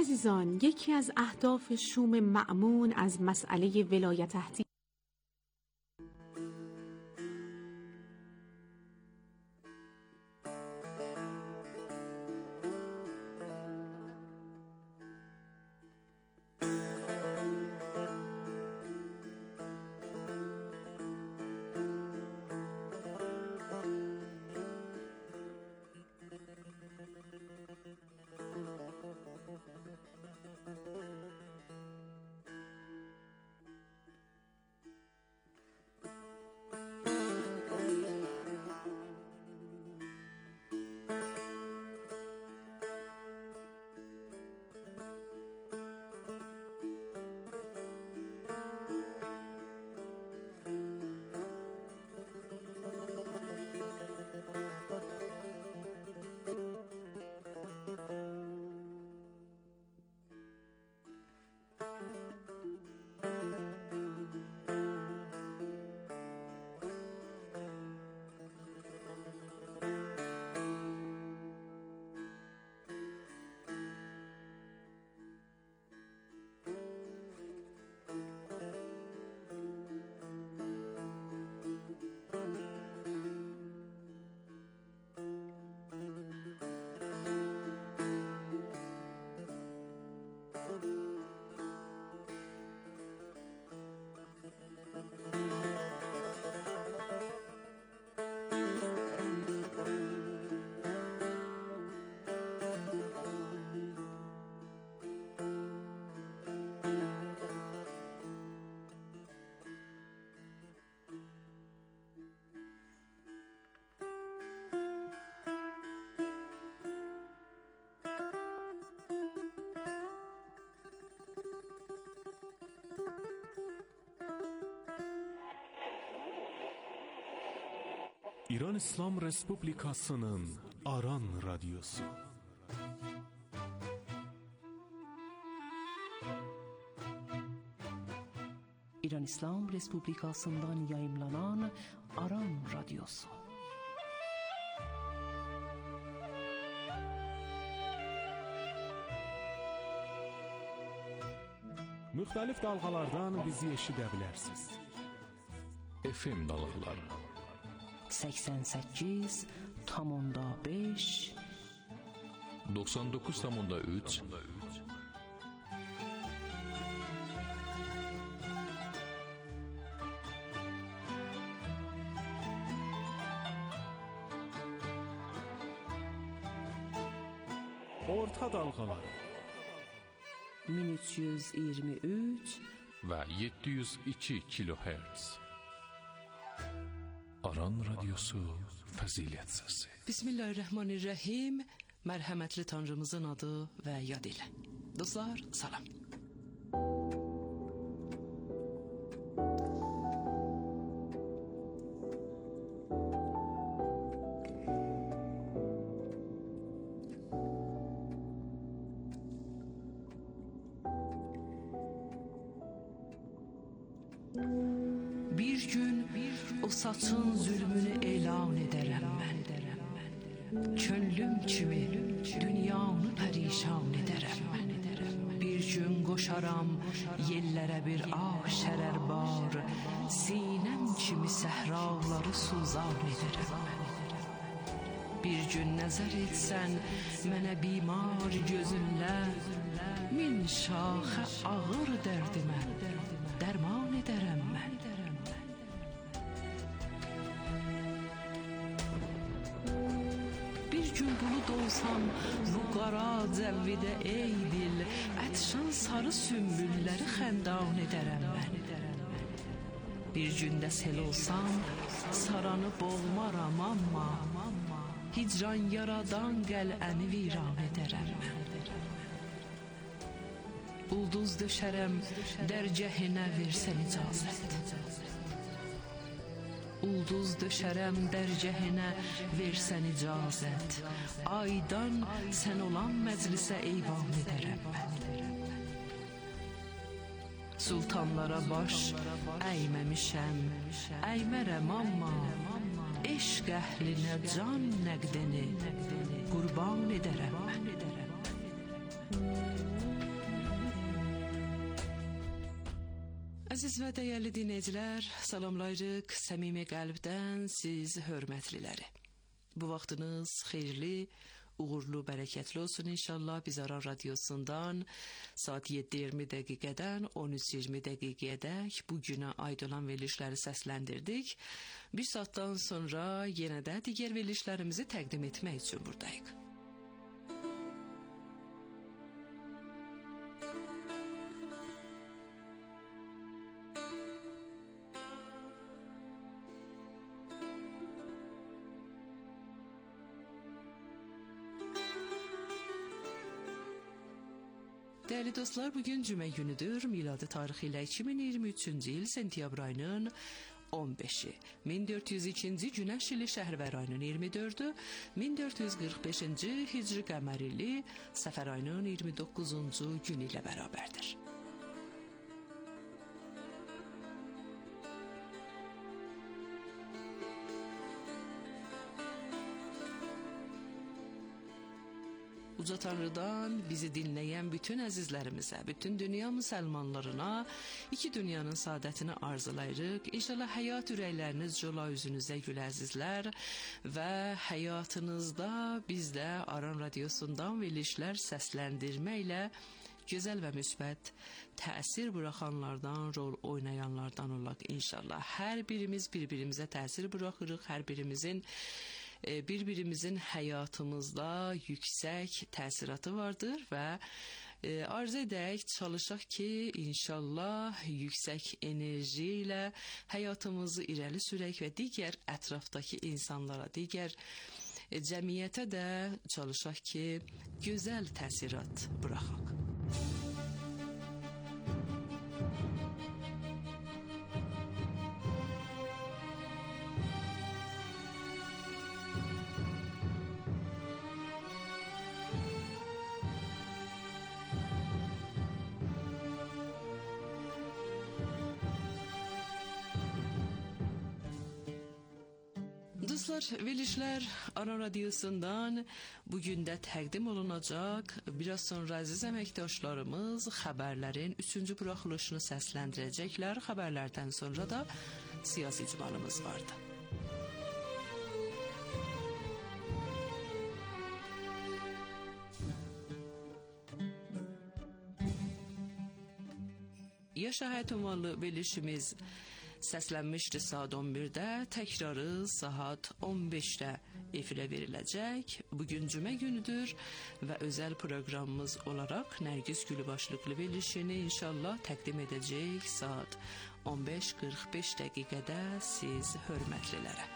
عزیزان، یکی از اهداف شوم مأمون از مسئله ولایت عهدی İran İslam Respublikasının Aran Radyosu. İran İslam Respublikasından yayımlanan Aran Radyosu. Müxtəlif dalğalardan bizi eşidə bilərsiniz. FM dalğaları 88.5 99.3 Orta dalğaları 1323 və 702 kHz. Aran Radyosu Fəzilət Səsi. Bismillahirrahmanirrahim. Mərhəmətli Tanrımızın adı və yad ilə. Dostlar, salam. Bir gün o saçın zülmünü elan edərəm mən. Könlüm kimi dünyanı pərişan edərəm mən. Bir gün qoşaram yellərə bir şərər bar, sinəm kimi səhraları suzan edərəm mən. Bir gün nəzər etsən mənə bimar gözünlə, min şaxə ağır dərdimə dərman edərəm mən. Bir gün bulud olsam bu qara cəvvidə ey dil, ətşan sarı sümbülləri xəndan edərəm mən. Bir gündə sel olsam saranı boğmaram amma, hicran yaradan qələni viran edərəm mən. Ulduz döşərəm dərgəhinə versən icazət. Ulduz döşərəm dərgəhinə versən icazət. Aydan sən olan məclisə eyvan edərəm mən. Sultanlara baş əyməmişəm, əymərəm amma, eşq əhlinə can nəqdini qurban edərəm mən. Əziz və dəyərli dinləyicilər, salamlayırıq səmimi qəlbdən siz hörmətliləri. Bu vaxtınız xeyirli, uğurlu, bərəkətli olsun inşallah. Biz Aran Radiosundan saat 7:20 dəqiqədən 13:20 dəqiqəyədək bu günə aid olan verilişləri səsləndirdik. Bir saatdan sonra yenə də digər verilişlərimizi təqdim etmək üçün buradayıq. Dəyərli dostlar, bugün cümə günüdür. Miladi tarixi ilə 2023-cü il sentyabr ayının 15-i. 1402-ci Günəş ili Şəhərvər ayının 24-ü, 1445-ci Hicri qəmər ili Səfər ayının 29-cu günü ilə bərabərdir. Uca Tanrıdan bizi dinləyən bütün əzizlərimizə, bütün dünya müsəlmanlarına, iki dünyanın saadətini arzulayırıq. İnşallah həyat ürəkləriniz cola üzünüzə gül əzizlər və həyatınızda biz də Aran Radiosundan verilişlər səsləndirməklə gözəl və müsbət təsir buraxanlardan, rol oynayanlardan olaq inşallah. Hər birimiz bir-birimizə təsir buraxırıq, hər birimizin bir-birimizin həyatımızda yüksək təsiratı vardır və arzu edək, çalışaq ki, inşallah yüksək enerji ilə həyatımızı irəli sürək və digər ətrafdakı insanlara, digər cəmiyyətə də çalışaq ki, gözəl təsirat buraxaq. Dostlar, verilişlər Aran Radiosundan bugün də təqdim olunacaq. Biraz sonra əziz əməkdaşlarımız xəbərlərin 3-cü buraxılışını səsləndirəcəklər. Xəbərlərdən sonra da siyasi icmalımız vardı. Yaşa Həyat ünvanlı verilişimiz səslənmişdi saat 11-də, təkrarı saat 15-də efirə veriləcək. Bugün cümə günüdür və özəl proqramımız olaraq Nərgiz Gülü başlıqlı verilişini inşallah təqdim edəcək saat 15:45 dəqiqədə siz hörmətlilərə.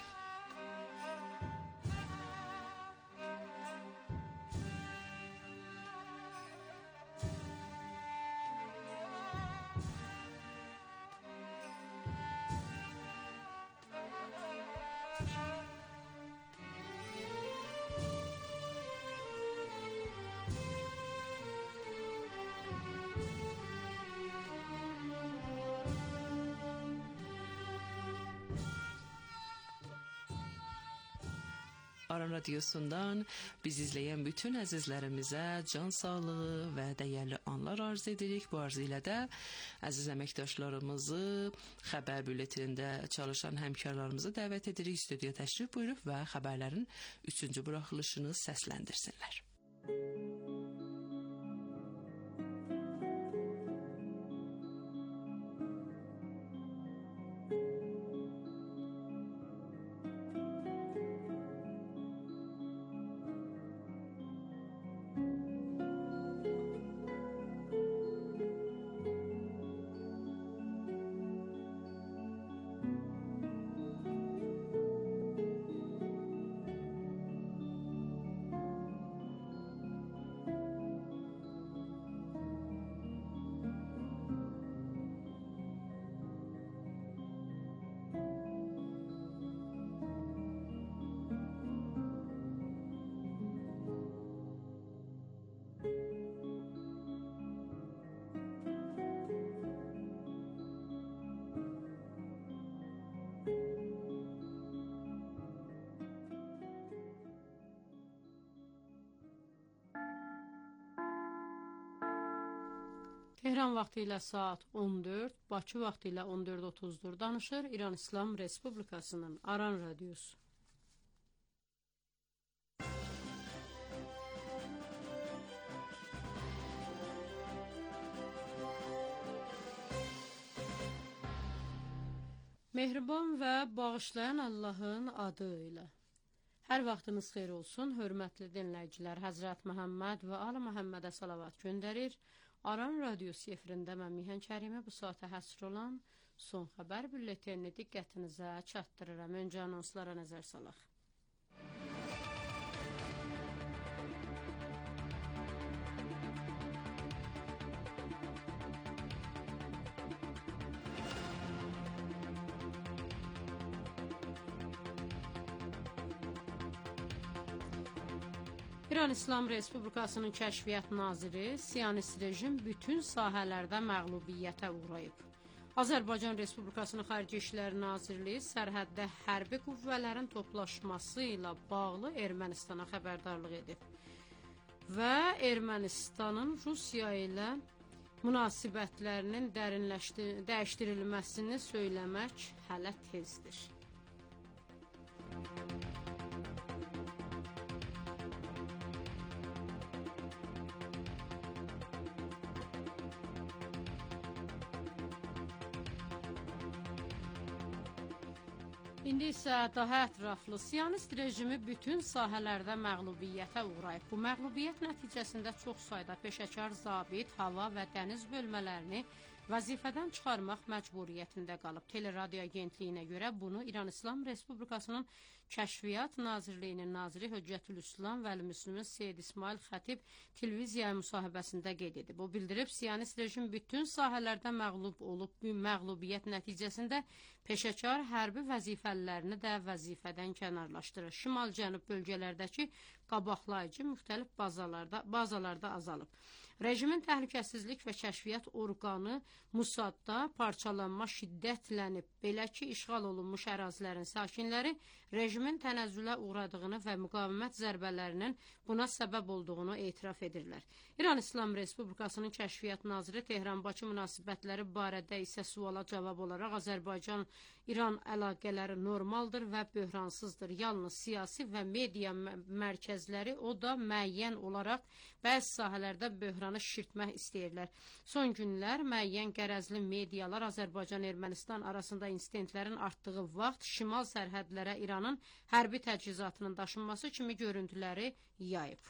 Aran Radiosundan biz izləyən bütün əzizlərimizə can sağlığı və dəyərli anlar arzu edirik. Bu arzu ilə də əziz əməkdaşlarımızı xəbər bülletenində çalışan həmkarlarımızı dəvət edirik. Studiya təşrif buyurub və xəbərlərin 3-cü buraxılışını səsləndirsinlər. İran vaxtı ilə saat 14, Bakı vaxtı ilə 14:30-dur. Danışır İran İslam Respublikasının Aran Radiosu. Mehriban və bağışlayan Allahın adı ilə. Hər vaxtınız xeyir olsun, hörmətli dinləyicilər. Həzrət Məhəmməd və Ali Məhəmmədə salavat göndərir. Aran Radiosu efirində mən Mihan Kərimi bu saata həsr olan son xəbər bülletenini diqqətinizə çatdırıram. Öncə anonslara nəzər salaq. İran İslam Respublikasının Kəşfiyyat Naziri Siyonist rejim bütün sahələrdə məğlubiyyətə uğrayıb. Azərbaycan Respublikasının Xarici İşlər Nazirliyi sərhəddə hərbi qüvvələrin toplaşması ilə bağlı Ermənistana xəbərdarlıq edib və Ermənistanın Rusiya ilə münasibətlərinin dəyişdirilməsini söyləmək hələ tezdir. İndi isə daha ətraflı Siyonist rejimi bütün sahələrdə məğlubiyyətə uğrayıb. Bu məğlubiyyət nəticəsində çox sayda peşəkar zabit, hava və dəniz bölmələrini vəzifədən çıxarmaq məcburiyyətində qalıb. Teleradio agentliyinə görə bunu İran İslam Respublikasının Kəşfiyyat Nazirliyinin naziri Höccətülüslam Vəli-Müslümin Seyid İsmail Xətib televiziyaya müsahibəsində qeyd edib. O bildirib, Siyonist rejim bütün sahələrdə məğlub olub, bu məğlubiyyət nəticəsində peşəkar hərbi vəzifəlilərini də vəzifədən kənarlaşdırır. Şimal-cənub bölgələrdəki qabaqlayıcı müxtəlif bazalarda azalıb. Rejimin təhlükəsizlik və kəşfiyyat orqanı Musadda parçalanma şiddətlənib. Belə ki, işğal olunmuş ərazilərin sakinləri rejimin tənəzzülə uğradığını və müqavimət zərbələrinin buna səbəb olduğunu etiraf edirlər. İran İslam Respublikasının Kəşfiyyat Naziri Tehran-Bakı münasibətləri barədə isə suala cavab olaraq Azərbaycan-İran əlaqələri normaldır və böhransızdır. Yalnız siyasi və media mərkəzləri o da müəyyən olaraq bəzi sahələrdə böhranı şişirtmək istəyirlər. Son günlər müəyyən qərəzli medialar Azərbaycan-Ermənistan arasında insidentlərin artdığı vaxt şimal sərhədlərə İranın hərbi təchizatının daşınması kimi görüntüləri yayıb.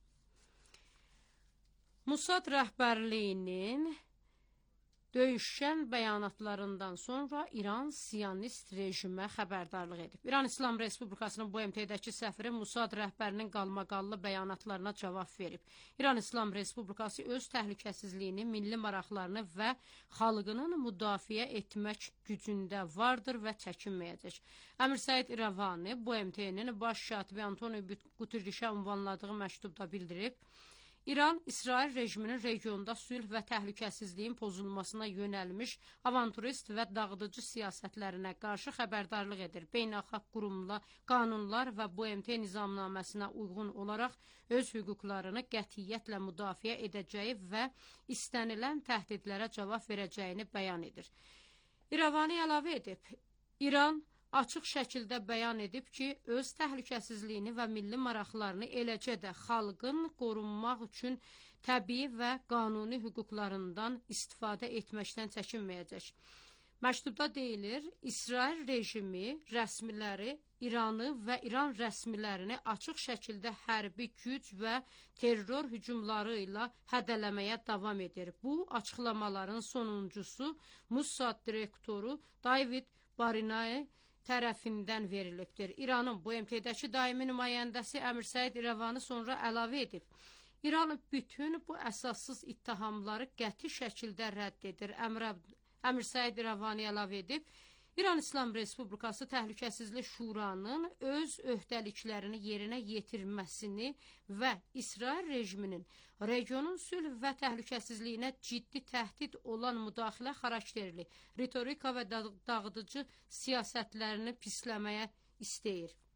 Musad rəhbərliyinin döyüşən bəyanatlarından sonra İran Siyonist rejimə xəbərdarlıq edib. İran İslam Respublikasının BMT-dəki səfiri Musad rəhbərinin qalmaqallı bəyanatlarına cavab verib. İran İslam Respublikası öz təhlükəsizliyini, milli maraqlarını və xalqının müdafiə etmək gücündə vardır və çəkinməyəcək. Əmir Səid İrəvani BMT-nin baş katibi Antoni Quterreşə ünvanladığı məktubda bildirib, İran, İsrail rejiminin regionda sülh və təhlükəsizliyin pozulmasına yönəlmiş avanturist və dağıdıcı siyasətlərinə qarşı xəbərdarlıq edir. Beynəlxalq qanunlar və BMT nizamnaməsinə uyğun olaraq öz hüquqlarını qətiyyətlə müdafiə edəcəyi və istənilən təhdidlərə cavab verəcəyini bəyan edir. İrəvani əlavə edib, İran açıq şəkildə bəyan edib ki, öz təhlükəsizliyini və milli maraqlarını, eləcə də xalqın qorunmaq üçün təbii və qanuni hüquqlarından istifadə etməkdən çəkinməyəcək. Məktubda deyilir, İsrail rejimi rəsmiləri İranı və İran rəsmilərini açıq şəkildə hərbi güc və terror hücumları ilə hədələməyə davam edir. Bu, açıqlamaların sonuncusu Mossad direktoru David Barinay tərəfindən verilibdir. İranın BMT-dəki daimi nümayəndəsi Əmir Səid İrəvani sonra əlavə edib. İran bütün bu əsassız ittihamları qəti şəkildə rədd edir. Əmir Səid İrəvani əlavə edib, İran İslam Respublikası Təhlükəsizlik Şuranın öz öhdəliklərini yerinə yetirməsini və İsrail rejiminin regionun sülh və təhlükəsizliyinə ciddi təhdid olan müdaxilə xarakterli, ritorika və dağıdıcı siyasətlərini pisləməyə istəyir.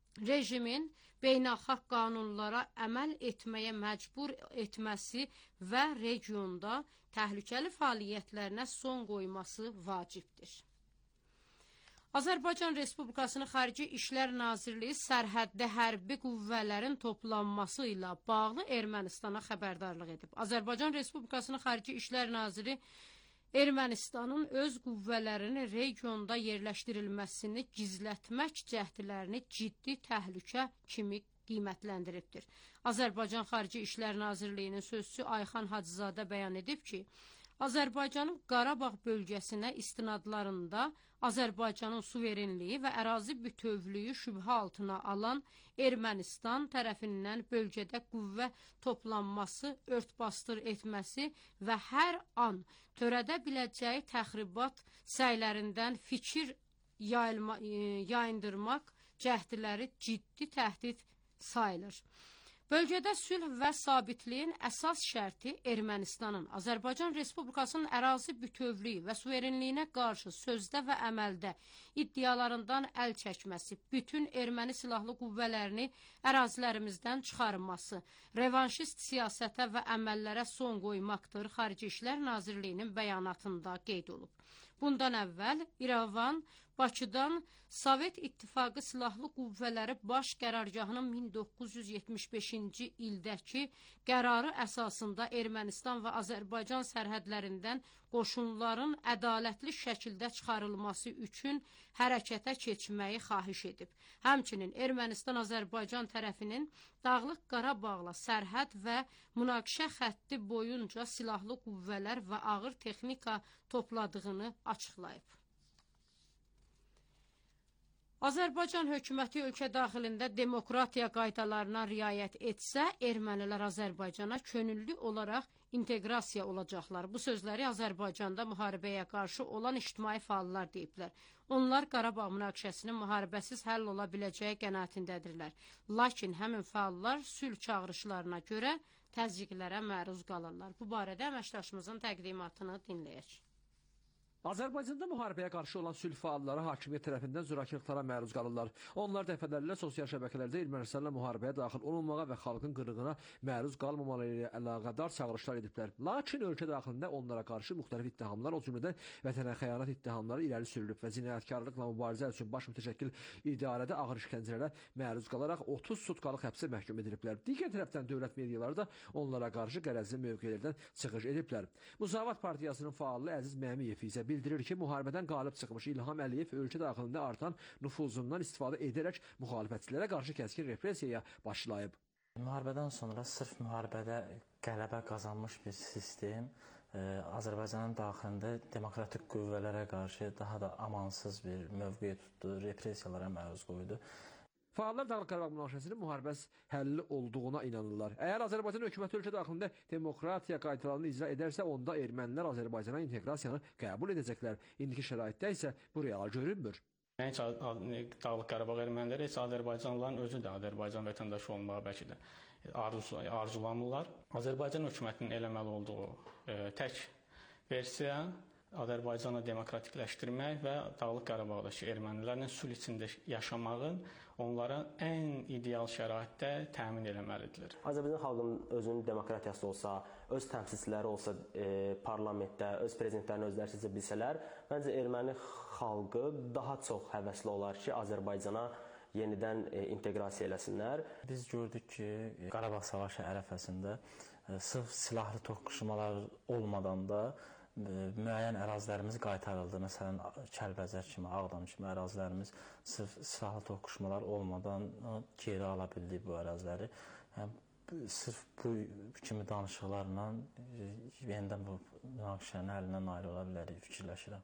rejimin beynəlxalq qanunlara əməl etməyə məcbur etməsi və regionda təhlükəli fəaliyyətlərinə son qoyması vacibdir. Azərbaycan Respublikasının Xarici İşlər Nazirliyi sərhəddə hərbi qüvvələrin toplanması ilə bağlı Ermənistana xəbərdarlıq edib. Azərbaycan Respublikasının Xarici İşlər Naziri Ermənistanın öz qüvvələrinin regionda yerləşdirilməsini gizlətmək cəhdlərini ciddi təhlükə kimi qiymətləndiribdir. Azərbaycan Xarici İşlər Nazirliyinin sözçüsü Ayxan Hacızadə bəyan edib ki, Azərbaycanın Qarabağ bölgəsinə istinadlarında Azərbaycanın suverenliyi və ərazi bütövlüyü şübhə altına alan Ermənistan tərəfindən bölgədə qüvvə toplanması, örtbasdır etməsi və hər an törədə biləcəyi təxribat səylərindən fikir yayındırmaq cəhdləri ciddi təhdid sayılır. Bölgədə sülh və sabitliyin əsas şərti Ermənistanın Azərbaycan Respublikasının ərazi bütövlüyü və suverenliyinə qarşı sözdə və əməldə iddialarından əl çəkməsi, bütün erməni silahlı qüvvələrini ərazilərimizdən çıxarılması, revanşist siyasətə və əməllərə son qoymaqdır, Xarici İşlər Nazirliyinin bəyanatında qeyd olub. Bundan əvvəl İrəvan Bakıdan Sovet İttifaqı Silahlı Qüvvələri Baş Qərargahının 1975-ci ildəki qərarı əsasında Ermənistan və Azərbaycan sərhədlərindən qoşunların ədalətli şəkildə çıxarılması üçün hərəkətə keçməyi xahiş edib. Həmçinin Ermənistan Azərbaycan tərəfinin Dağlıq Qarabağla sərhəd və münaqişə xətti boyunca silahlı qüvvələr və ağır texnika topladığını açıqlayıb. Azərbaycan hökuməti ölkə daxilində demokratiya qaydalarına riayət etsə, ermənilər Azərbaycana könüllü olaraq inteqrasiya olacaqlar. Bu sözləri Azərbaycanda müharibəyə qarşı olan ictimai fəallar deyiblər. Onlar Qarabağ münaqişəsinin müharibəsiz həll ola biləcəyi qənaətindədirlər. Lakin həmin fəallar sülh çağırışlarına görə təzyiqlərə məruz qalırlar. Bu barədə əməkdaşımızın təqdimatını dinləyək. Azərbaycanda müharibəyə qarşı olan sülh fəalları hakimiyyət tərəfindən zorakılıqlara məruz qalırlar. Onlar dəfələrlə sosial şəbəkələrdə Ermənistanla müharibəyə daxil olunmağa və xalqın qırğına məruz qalmamaları ilə əlaqədar çağırışlar ediblər. Lakin ölkə daxilində onlara qarşı müxtəlif ittihamlar, o cümlədən vətənə xəyanət ittihamları irəli sürülüb və cinayətkarlıqla mübarizə üçün baş mütəşəkkil idarədə ağır işgəncələrə məruz qalaraq 30 sutkalıq həbsə məhkum ediliblər. Digər tərəfdən dövlət mediaları da onlara qarşı qərəzli mövqelərdən çıxış ediblər. Müsavat Partiyasının fəalı Əziz Məmiyev isə bildirir ki, müharibədən qalib çıxmış İlham Əliyev ölkə daxilində artan nüfuzundan istifadə edərək müxalifətçilərə qarşı kəskin repressiyaya başlayıb. Müharibədən sonra sırf müharibədə qələbə qazanmış bir sistem Azərbaycanın daxilində demokratik qüvvələrə qarşı daha da amansız bir mövqe tutdu, repressiyalara məruz qoydu. Fəallar Dağlıq Qarabağ münaqişəsinin müharibəsiz həlli olduğuna inanırlar. Əgər Azərbaycan hökuməti ölkə daxilində demokratiya qaydalarını icra edərsə, onda ermənilər Azərbaycana inteqrasiyanı qəbul edəcəklər. İndiki şəraitdə isə bu real görünmür. Heç Dağlıq Qarabağ erməniləri, heç Azərbaycanlıların özü də Azərbaycan vətəndaşı olmağa bəlkə də arzulamırlar. Azərbaycan hökumətinin eləməli olduğu tək versiya Azərbaycanı demokratikləşdirmək və Dağlıq Qarabağdakı ermənilərlə sülh içində yaşamağın onlara ən ideal şəraitdə təmin eləməlidir. Azərbaycan xalqının özünün demokratiyası olsa, öz təmsilçiləri olsa parlamentdə, öz prezidentlərini özləri seçə bilsələr, məncə erməni xalqı daha çox həvəsli olar ki, Azərbaycana yenidən inteqrasiya eləsinlər. Biz gördük ki, Qarabağ savaşı ərəfəsində sırf silahlı toqquşmalar olmadan da müəyyən ərazilərimiz qaytarıldı. Məsələn, Kəlbəcər kimi, Ağdam kimi ərazilərimiz sırf silahlı toqquşmalar olmadan geri ala bildik bu əraziləri. Sırf bu kimi danışıqlarla yenidən bu münaqişənin həllinə nail ola bilərik, fikirləşirəm.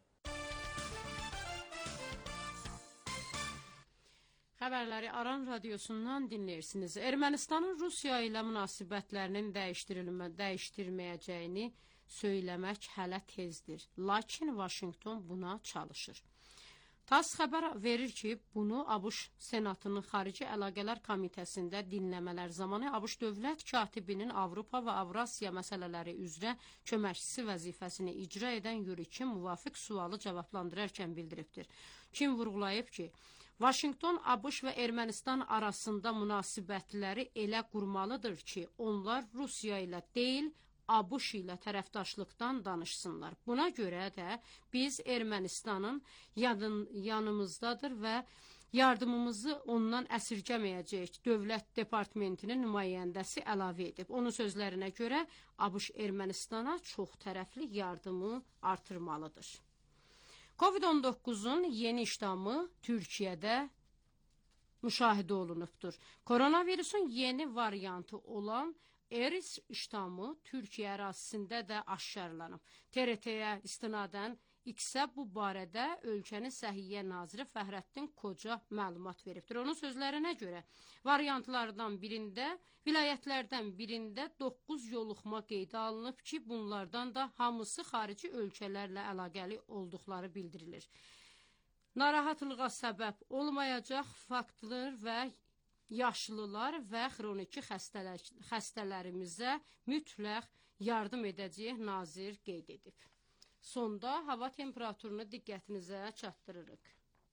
Xəbərləri Aran radiosundan dinləyirsiniz. Ermənistanın Rusiya ilə münasibətlərinin dəyişdirməyəcəyini söyləmək hələ tezdir. Lakin Vaşinqton buna çalışır. TASS xəbər verir ki, bunu ABŞ Senatının Xarici Əlaqələr Komitəsində dinləmələr zamanı ABŞ Dövlət Katibinin Avropa və Avrasiya məsələləri üzrə köməkçisi vəzifəsini icra edən Yuri Kim müvafiq sualı cavablandırarkən bildiribdir. Kim vurğulayıb ki, Vaşinqton, ABŞ və Ermənistan arasında münasibətləri elə qurmalıdır ki, onlar Rusiya ilə deyil, ABŞ ilə tərəfdaşlıqdan danışsınlar. Buna görə də biz Ermənistanın yanımızdadır və yardımımızı ondan əsirgəməyəcək, Dövlət Departamentinin nümayəndəsi əlavə edib. Onun sözlərinə görə ABŞ Ermənistana çox tərəfli yardımı artırmalıdır. Covid-19-un yeni ştamı Türkiyədə müşahidə olunubdur. Koronavirusun yeni variantı olan Eris ştamı Türkiyə ərazisində də aşkarlanıb. TRT-yə istinadən X-ə bu barədə ölkənin Səhiyyə Naziri Fəxrəddin Qoca məlumat veribdir. Onun sözlərinə görə variantlardan birində, vilayətlərdən birində 9 yoluxma qeydə alınıb ki, bunlardan da hamısı xarici ölkələrlə əlaqəli olduqları bildirilir. Narahatlığa səbəb olmayacaq faktlar və yaşlılar və xroniki xəstələrimizə mütləq yardım edəcək nazir qeyd edib. Sonda hava temperaturunu diqqətinizə çatdırırıq.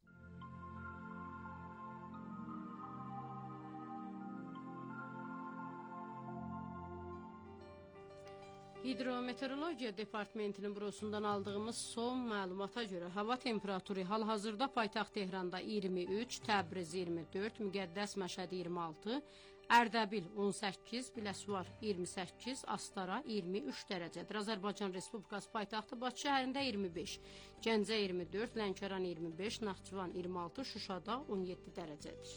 Hidrometeorologiya Departamentinin bürosundan aldığımız son məlumata görə hava temperaturu hal-hazırda paytaxt Tehranda 23, Təbriz 24, Müqəddəs Məşədi 26, Ərdəbil 18, Biləsuvar 28, Astara 23 dərəcədir. Azərbaycan Respublikası paytaxtı Bakı şəhərində 25, Gəncə 24, Lənkəran 25, Naxçıvan 26, Şuşada 17 dərəcədir.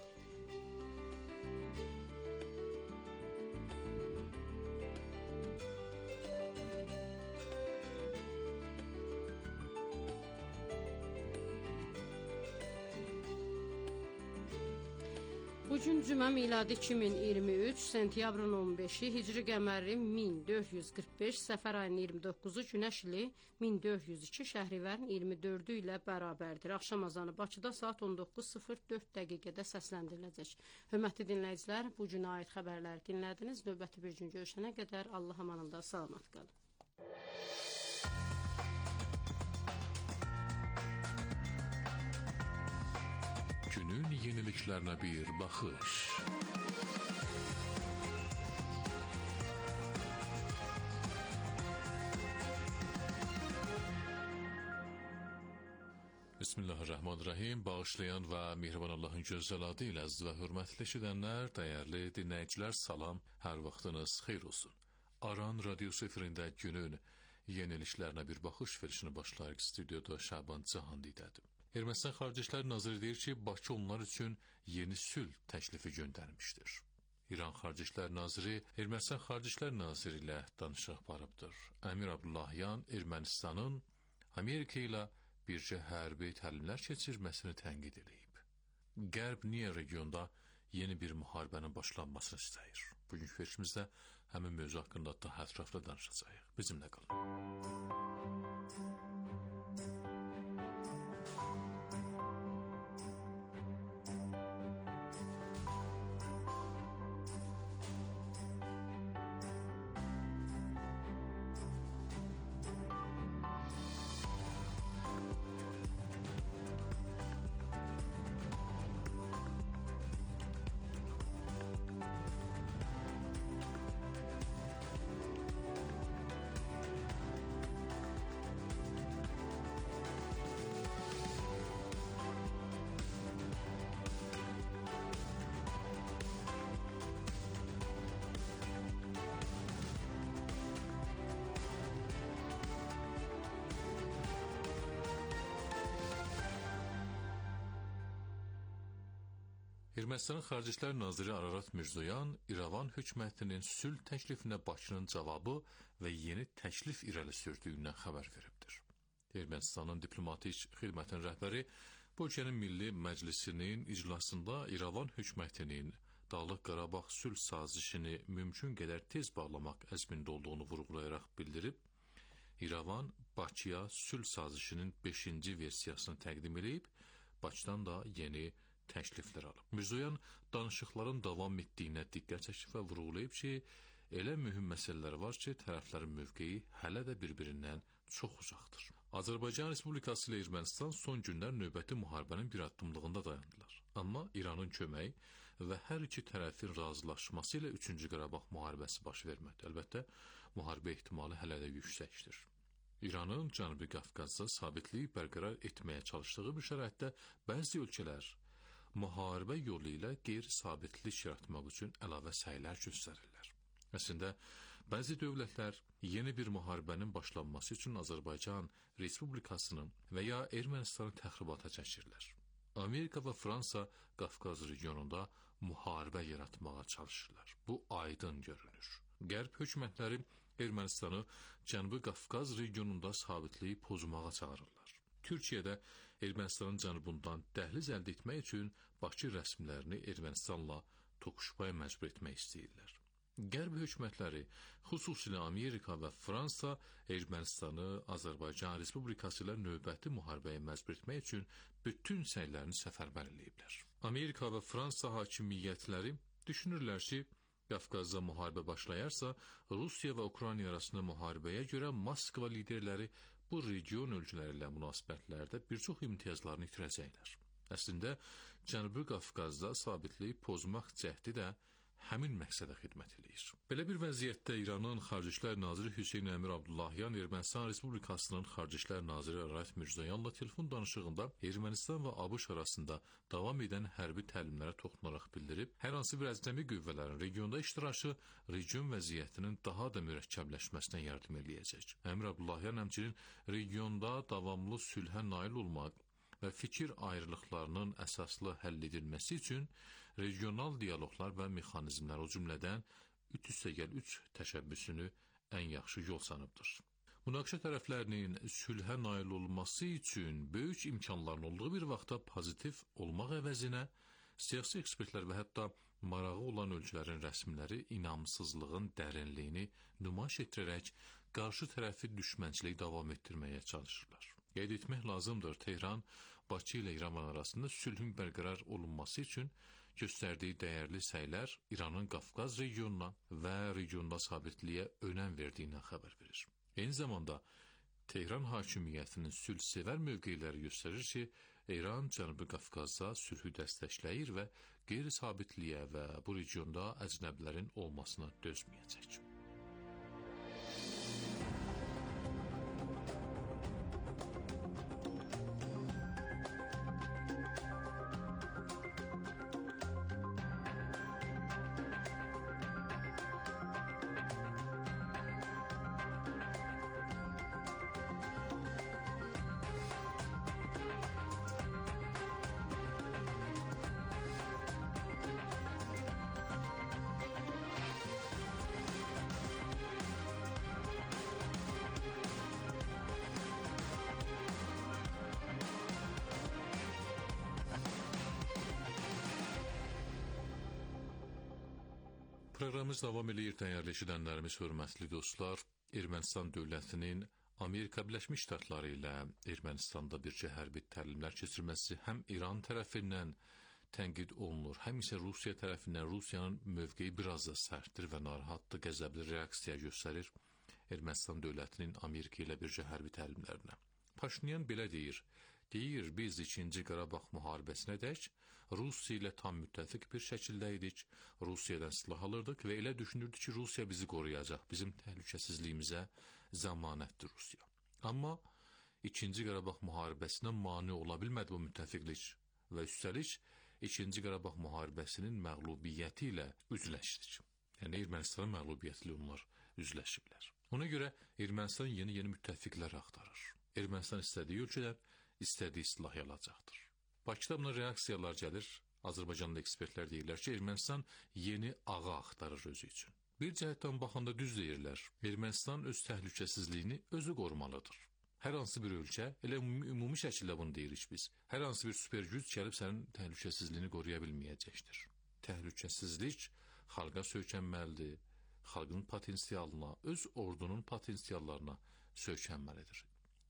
Bugün cümə miladi 2023, sentyabrın 15-i, hicri qəməri 1445, səfər ayının 29-u, günəş ili 1402, şəhrilərin 24-ü ilə bərabərdir. Axşam azanı Bakıda saat 19:04 dəqiqədə səsləndiriləcək. Hörmətli dinləyicilər, bu günə aid xəbərləri dinlədiniz. Növbəti bir gün görüşənə qədər Allah amanında salamat qalın. Günün yeniliklerine bir bakış. Bismillahirrahmanirrahim. Bağışlayan və mehriban Allahın gözəl adı ilə əziz və hörmətli eşidənlər, dəyərli dinləyicilər, salam, hər vaxtınız xeyir olsun. Aran radiosu efirində günün yeniliklerine bir bakış verişini başlayarıq. Stüdyoda Şaban Cahandidədir. Ermənistan Xarici İşlər Naziri deyir ki, Bakı onlar üçün yeni sülh təklifi göndərmişdir. İran Xarici İşlər Naziri Ermənistan Xarici İşlər Naziri ilə danışıq aparıbdır. Əmir Abdullahyan Ermənistanın Amerika ilə bircə hərbi təlimlər keçirməsini tənqid edib. Qərb niyə regionda yeni bir müharibənin başlanmasını istəyir? Bugünkü verilişimizdə həmin mövzu haqqında daha ətraflı danışacağıq. Bizimlə qalın. Ermənistanın Xarici İşlər Naziri Ararat Mirzoyan İrəvan hökumətinin sülh təklifinə Bakının cavabı və yeni təklif irəli sürdüyündən xəbər veribdir. Ermənistanın diplomatik xidmətin rəhbəri bu ölkənin Milli Məclisinin iclasında İrəvan hökumətinin Dağlıq Qarabağ sülh sazişini mümkün qədər tez bağlamaq əzmində olduğunu vurğulayaraq bildirib, İrəvan Bakıya sülh sazişinin 5-ci versiyasını təqdim edib, Bakıdan da yeni təkliflər alıb. Mirzoyan danışıqların davam etdiyinə diqqət çəkib və vurğulayıb ki, elə mühüm məsələlər var ki, tərəflərin mövqeyi hələ də bir-birindən çox uzaqdır. Azərbaycan Respublikası ilə Ermənistan son günlər növbəti müharibənin bir addımlığında dayandılar. Amma İranın köməyi və hər iki tərəfin razılaşması ilə 3-cü Qarabağ müharibəsi baş vermədi. Əlbəttə, müharibə ehtimalı hələ də yüksəkdir. İranın Cənubi Qafqazda sabitliyi bərqərar etməyə çalışdığı bir şəraitdə bəzi ölkələr müharibə yolu ilə qeyri-sabitlik yaratmaq üçün əlavə səylər göstərirlər. Əslində, bəzi dövlətlər yeni bir müharibənin başlanması üçün Azərbaycan Respublikasının və ya Ermənistanı təxribata çəkirlər. Amerika və Fransa Qafqaz regionunda müharibə yaratmağa çalışırlar. Bu aydın görünür. Qərb hökumətləri Ermənistanı Cənubi Qafqaz regionunda sabitliyi pozmağa çağırırlar. Türkiyədə Ermənistanın cənubundan dəhliz əldə etmək üçün Bakı rəsmilərini Ermənistanla toqquşmaya məcbur etmək istəyirlər. Qərb hökumətləri, xüsusilə Amerika və Fransa, Ermənistanı Azərbaycan Respublikası ilə növbəti müharibəyə məcbur etmək üçün bütün səylərini səfərbər eləyiblər. Amerika və Fransa hakimiyyətləri düşünürlər ki, Qafqazda müharibə başlayarsa, Rusiya və Ukrayna arasında müharibəyə görə Moskva liderləri bu region ölkələri ilə münasibətlərdə bir çox imtiyazlarını itirəcəklər. Əslində, Cənubi Qafqazda sabitliyi pozmaq cəhdi də həmin məqsədə xidmət edir. Belə bir vəziyyətdə İranın Xarici İşlər Naziri Hüseyn Əmir Abdullahyan Ermənistan Respublikasının Xarici İşlər Naziri Arif Mirzoyanla telefon danışığında Ermənistan və ABŞ arasında davam edən hərbi təlimlərə toxunaraq bildirib, hər hansı bir əcnəbi qüvvələrin regionda iştirakı region vəziyyətinin daha da mürəkkəbləşməsinə yardım eləyəcək. Əmir Abdullahyan həmçinin regionda davamlı sülhə nail olmaq və fikir ayrılıqlarının əsaslı həll edilməsi üçün regional dialoqlar və mexanizmlər, o cümlədən 3+3 təşəbbüsünü ən yaxşı yol sanıbdır. Münaqişə tərəflərinin sülhə nail olması üçün böyük imkanların olduğu bir vaxtda pozitiv olmaq əvəzinə siyasi ekspertlər və hətta marağı olan ölkələrin rəsmiləri inamsızlığın dərinliyini nümayiş etdirərək qarşı tərəfi düşmənçiliyi davam etdirməyə çalışırlar. Qeyd etmək lazımdır, Tehran, Bakı ilə İran arasında sülhün bərqərar olunması üçün göstərdiyi dəyərli səylər İranın Qafqaz regionuna və regionda sabitliyə önəm verdiyindən xəbər verir. Eyni zamanda, Tehran hakimiyyətinin sülhsevər mövqeləri göstərir ki, İran Cənubi Qafqazda sülhü dəstəkləyir və qeyri-sabitliyə və bu regionda əcnəbilərin olmasına dözməyəcək. Proqramımız davam edir, dəyərli eşidənlərimiz, hörmətli dostlar. Ermənistan dövlətinin Amerika Birləşmiş Ştatları ilə Ermənistanda bircə hərbi təlimlər keçirməsi həm İran tərəfindən tənqid olunur, həm isə Rusiya tərəfindən. Rusiyanın mövqeyi biraz da sərtdir və narahatdır, qəzəbli reaksiya göstərir Ermənistan dövlətinin Amerika ilə bircə hərbi təlimlərinə. Paşinyan belə deyir, biz 2-ci Qarabağ müharibəsinədək Rusiya ilə tam müttəfiq bir şəkildə idik, Rusiyadan silah alırdıq və elə düşünürdük ki, Rusiya bizi qoruyacaq, bizim təhlükəsizliyimizə zəmanətdir Rusiya. Amma 2-ci Qarabağ müharibəsinə mane ola bilmədi bu müttəfiqlik və üstəlik 2-ci Qarabağ müharibəsinin məğlubiyyəti ilə üzləşdik. Yəni Ermənistanın məğlubiyyəti ilə onlar üzləşiblər. Ona görə Ermənistan yeni müttəfiqlər axtarır. Ermənistan istədiyi ölkələr istədiyi silah alacaqdır. Bakıda buna reaksiyalar gəlir. Azərbaycanlı ekspertlər deyirlər ki, Ermənistan yeni ağa axtarır özü üçün. Bir cəhətdən baxanda düz deyirlər. Ermənistan öz təhlükəsizliyini özü qorumalıdır. Hər hansı bir ölkə, elə ümumi şəkildə bunu deyirik biz, hər hansı bir süper güc gəlib sənin təhlükəsizliyini qoruya bilməyəcəkdir. Təhlükəsizlik xalqa söykənməlidir, xalqın potensialına, öz ordunun potensiallarına söykənməlidir.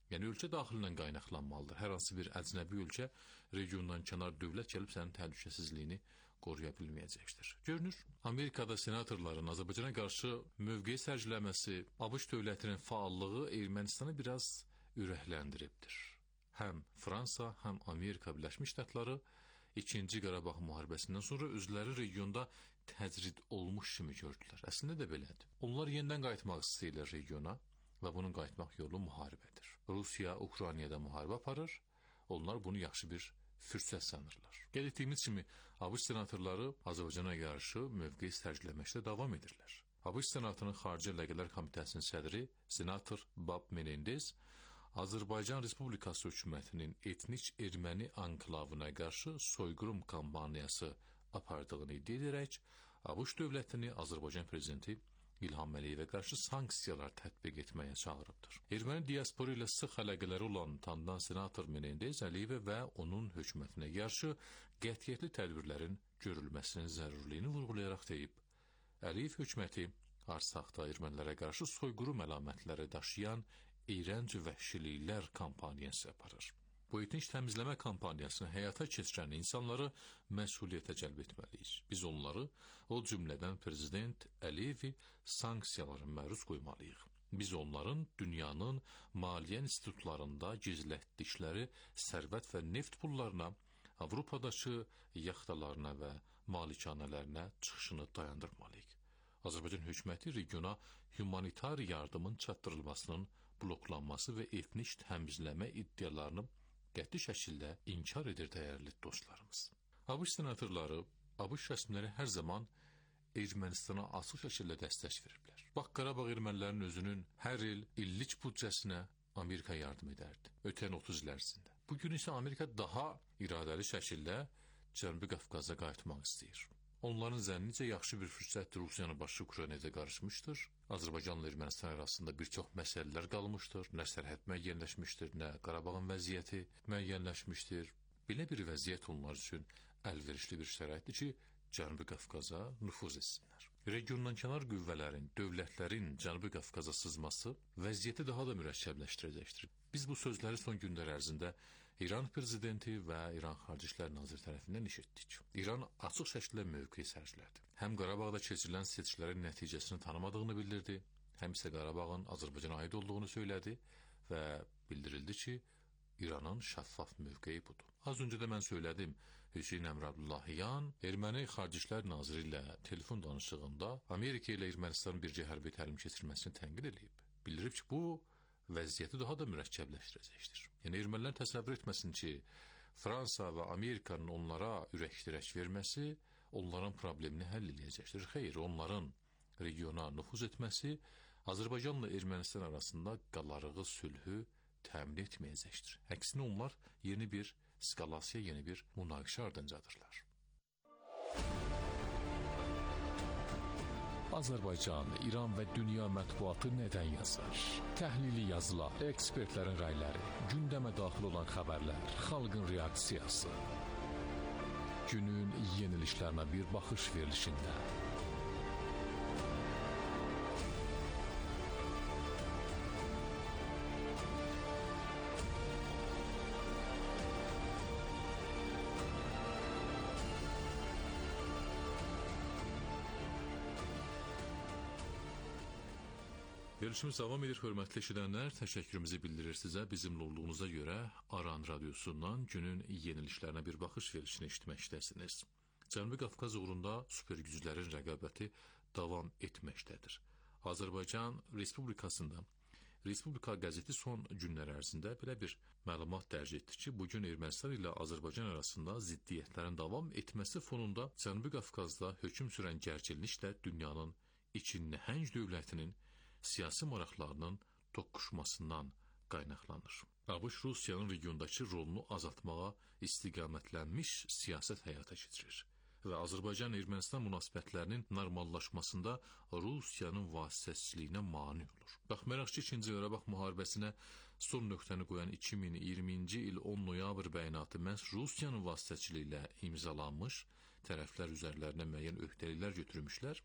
Yəni ölkə daxilindən qaynaqlanmalıdır. Hər hansı bir əcnəbi ölkə regiondan kənar dövlət gəlib sənin təhlükəsizliyini qoruya bilməyəcəkdir. Görünür, Amerikada senatorların Azərbaycana qarşı mövqe sərgiləməsi, ABŞ dövlətinin faallığı Ermənistanı biraz ürəkləndiribdir. Həm Fransa, həm Amerika Birləşmiş Ştatları 2-ci Qarabağ müharibəsindən sonra özləri regionda təcrid olmuş kimi gördülər. Əslində də belədir. Onlar yenidən qayıtmaq istəyirlər regiona və bunun qayıtmaq yolu müharibədir. Rusiya Ukraynada müharibə aparır, onlar bunu yaxşı bir fürsət sanırlar. Qeyd etdiyimiz kimi, ABŞ senatorları Azərbaycana qarşı mövqe sərgiləməkdə davam edirlər. ABŞ Senatının Xarici Əlaqələr Komitəsinin sədri senator Bob Menendez Azərbaycan Respublikası hökumətinin etnik erməni anklavına qarşı soyqırım kampaniyası apardığını iddia edərək, ABŞ dövlətini Azərbaycan prezidenti İlham Əliyevə qarşı sanksiyalar tətbiq etməyə çağırıbdır. Erməni diasporu ilə sıx əlaqələri olan tanınan senator Menendez Əliyevə və onun hökumətinə qarşı qətiyyətli tədbirlərin görülməsinin zərurliyini vurğulayaraq deyib, Əliyev hökuməti Arsaqda ermənilərə qarşı soyqırım əlamətləri daşıyan iyrənc vəhşiliklər kampaniyası aparır. Bu etnik təmizləmə kampaniyasını həyata keçirən insanları məsuliyyətə cəlb etməliyik. Biz onları, o cümlədən prezident Əliyevi sanksiyalara məruz qoymalıyıq. Biz onların dünyanın maliyyə institutlarında gizlətdikləri sərvət və neft pullarına, Avropadakı yaxtalarına və malikanələrinə çıxışını dayandırmalıyıq. Azərbaycan hökuməti regiona humanitar yardımın çatdırılmasının bloklanması və etnik təmizləmə iddialarını qəti şəkildə inkar edir dəyərli dostlarımız. ABŞ senatorları, ABŞ rəsmiləri hər zaman Ermənistana açıq şəkildə dəstək veriblər. Bax, Qarabağ ermənilərinin özünün hər il illik büdcəsinə Amerika yardım edərdi, ötən 30 il ərzində. Bugün isə Amerika daha iradəli şəkildə Cənubi Qafqaza qayıtmaq istəyir. Onların zənnicə yaxşı bir fürsətdir Rusiyanın başı Ukraynada qarışmışdır. Azərbaycanla Ermənistan arasında bir çox məsələlər qalmışdır. Nə sərhəd müəyyənləşmişdir, nə Qarabağın vəziyyəti müəyyənləşmişdir. Belə bir vəziyyət onlar üçün əlverişli bir şəraitdir ki, Cənubi Qafqaza nüfuz etsinlər. Regiondan kənar qüvvələrin, dövlətlərin Cənubi Qafqaza sızması vəziyyəti daha da mürəkkəbləşdirəcəkdir. Biz bu sözləri son günlər ərzində İran prezidenti və İran Xarici İşlər Naziri tərəfindən eşitdik. İran açıq şəkildə mövqe sərgilədi. Həm Qarabağda keçirilən seçkilərin nəticəsini tanımadığını bildirdi, həm isə Qarabağın Azərbaycana aid olduğunu söylədi və bildirildi ki, İranın şəffaf mövqeyi budur. Az öncə də mən söylədim, Hüseyn Əmr Abdullahiyan Erməni Xarici İşlər Naziri ilə telefon danışığında Amerika ilə Ermənistanın birgə hərbi təlim keçirməsini tənqid edib. Bildirib ki, bu vəziyyəti daha da mürəkkəbləşdirəcəkdir. Yəni, ermənilər təsəvvür etməsin ki, Fransa və Amerikanın onlara ürək-dirək verməsi onların problemini həll edəcəkdir. Xeyr, onların regiona nüfuz etməsi Azərbaycanla Ermənistan arasında qalarığı sülhü təmin etməyəcəkdir. Əksinə onlar yeni bir eskalasiya, yeni bir münaqişə ardıncadır. Azərbaycan, İran və dünya mətbuatı nədən yazır? Təhlili yazılar, ekspertlərin rəyləri, gündəmə daxil olan xəbərlər, xalqın reaksiyası. Günün yenilişlərinə bir baxış verilişində. Verilişimiz davam edir, hörmətli eşidənlər. Təşəkkürümüzü bildirir sizə bizimlə olduğunuza görə Aran radiosundan günün yenilişlərinə bir baxış verilişini eşitməkdəsiniz. Cənubi Qafqaz uğrunda süper güclərin rəqabəti davam etməkdədir. Azərbaycan Respublikasında Respublika qəzeti son günlər ərzində belə bir məlumat dərc etdi ki, bugün Ermənistan ilə Azərbaycan arasında ziddiyyətlərin davam etməsi fonunda Cənubi Qafqazda hökm sürən gərginliklə dünyanın iki nəhəng dövlətinin siyasi maraqlarının toqquşmasından qaynaqlanır. ABŞ Rusiyanın regiondakı rolunu azaltmağa istiqamətlənmiş siyasət həyata keçirir və Azərbaycan-Ermənistan münasibətlərinin normallaşmasında Rusiyanın vasitəçiliyinə mane olur. Baxmayaraq ki, 2-ci Qarabağ müharibəsinə son nöqtəni qoyan 2020-ci il 10 noyabr bəyanatı məhz Rusiyanın vasitəçiliyi ilə imzalanmış, tərəflər üzərlərinə müəyyən öhdəliklər götürmüşlər.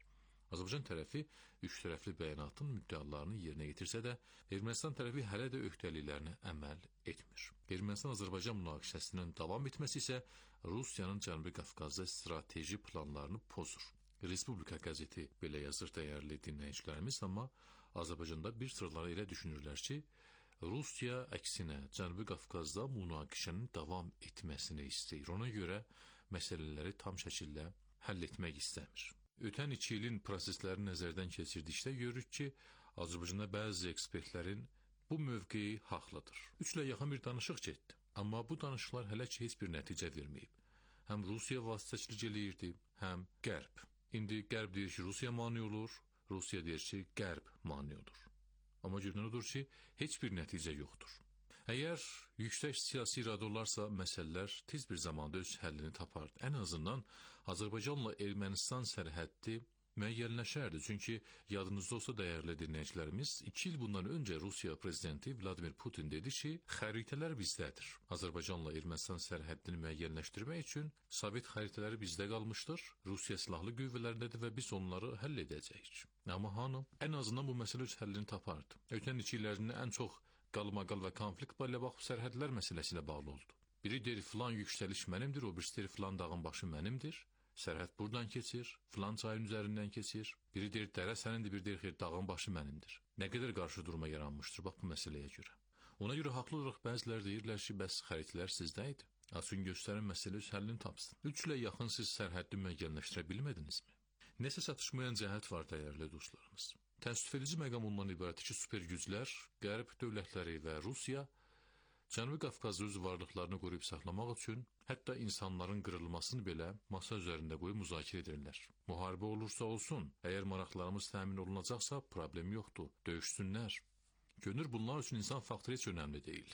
Azərbaycan tərəfi üçtərəfli bəyanatın müddəalarını yerinə yetirsə də, Ermənistan tərəfi hələ də öhdəliklərinə əməl etmir. Ermənistan-Azərbaycan münaqişəsinin davam etməsi isə Rusiyanın Cənubi Qafqazda strateji planlarını pozur. Respublika qəzeti belə yazır, dəyərli dinləyicilərimiz, amma Azərbaycanda bir sıraları elə düşünürlər ki, Rusiya əksinə Cənubi Qafqazda münaqişənin davam etməsini istəyir. Ona görə məsələləri tam şəkildə həll etmək istəmir. Ötən 2 ilin proseslərini nəzərdən keçirdikdə görürük ki, Azərbaycanda bəzi ekspertlərin bu mövqeyi haqlıdır. 3 ilə yaxın bir danışıq getdi. Amma bu danışıqlar hələ ki heç bir nəticə verməyib. Həm Rusiya vasitəçilik eləyirdi, həm Qərb. İndi Qərb deyir ki, Rusiya mane olur, Rusiya deyir ki, Qərb mane olur. Amma görünən odur ki, heç bir nəticə yoxdur. Əgər yüksək siyasi iradə olarsa, məsələlər tez bir zamanda öz həllini tapardı. Ən azından Azərbaycanla Ermənistan sərhəddi müəyyənləşərdi. Çünki yadınızda olsa, dəyərli dinləyicilərimiz, 2 il bundan öncə Rusiya prezidenti Vladimir Putin dedi ki, xəritələr bizdədir. Azərbaycanla Ermənistan sərhəddini müəyyənləşdirmək üçün Sovet xəritələri bizdə qalmışdır, Rusiya silahlı qüvvələrindədir və biz onları həll edəcəyik. Amma hanı? Ən azından bu məsələ öz həllini tapardı. Ötən 2 illərində ən çox qalmaqal və konflikt belə bax sərhədlər məsələsi ilə bağlı oldu. Biri deyir filan yüksəliş mənimdir, o birisi deyir filan dağın başı mənimdir. Sərhəd buradan keçir, filan çayın üzərindən keçir. Biri deyir dərə sənindir, biri deyir xeyr dağın başı mənimdir. Nə qədər qarşı durma yaranmışdır bax bu məsələyə görə. Ona görə haqlı olaraq bəziləri deyirlər ki, bəs xəritələr sizdə idi. Açın göstərin məsələ öz həllini tapsın. 3 ilə yaxın siz sərhəddi müəyyənləşdirə bilmədinizmi? Nəsə çatışmayan cəhət var, dəyərli dostlarımız. Təəssüf edici məqam ondan ibarətdir ki, super güclər, Qərb dövlətləri və Rusiya Cənubi Qafqazda öz varlıqlarını qoruyub saxlamaq üçün hətta insanların qırılmasını belə masa üzərində qoyub müzakirə edirlər. Müharibə olursa olsun, əgər maraqlarımız təmin olunacaqsa, problem yoxdur, döyüşsünlər. Görünür, bunlar üçün insan faktoru heç önəmli deyil.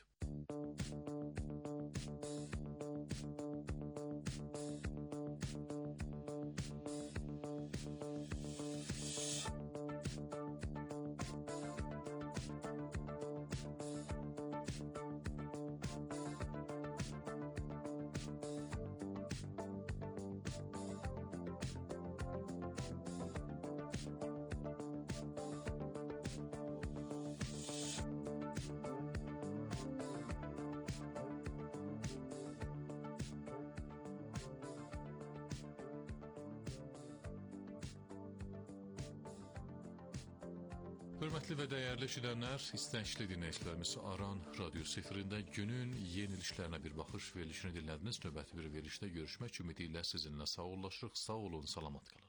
Hörmətli və dəyərli eşidənlər, istəkli dinləyicilərimiz Aran radiosu efirində günün yenilişlərinə bir baxış verilişini dinlədiniz. Növbəti bir verilişdə görüşmək ümidi ilə sizinlə sağollaşırıq. Sağ olun, salamat qalın.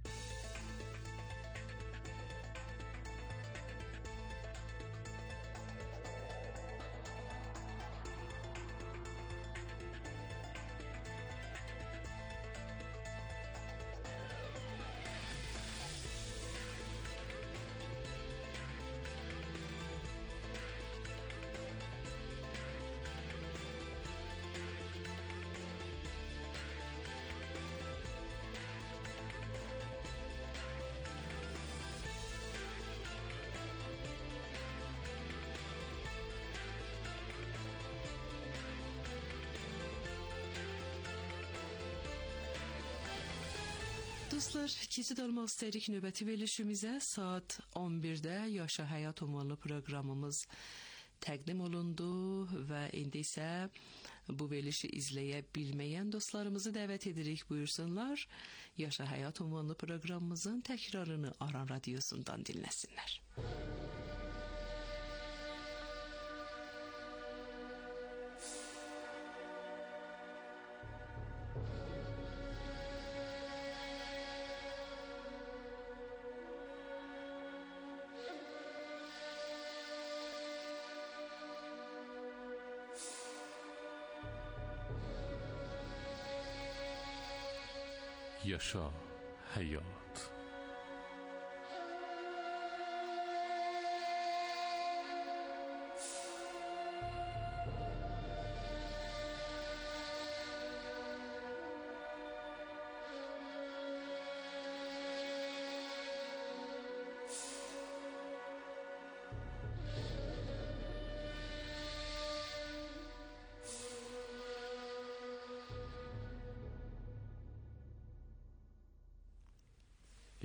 Dostlar, keçid almaq istəyirik növbəti verilişimizə. Saat 11-də Yaşa Həyat ünvanlı proqramımız təqdim olundu və indi isə bu verilişi izləyə bilməyən dostlarımızı dəvət edirik, buyursunlar. Yaşa Həyat ünvanlı proqramımızın təkrarını Aran radiosundan dinləsinlər. Yaşa həyat.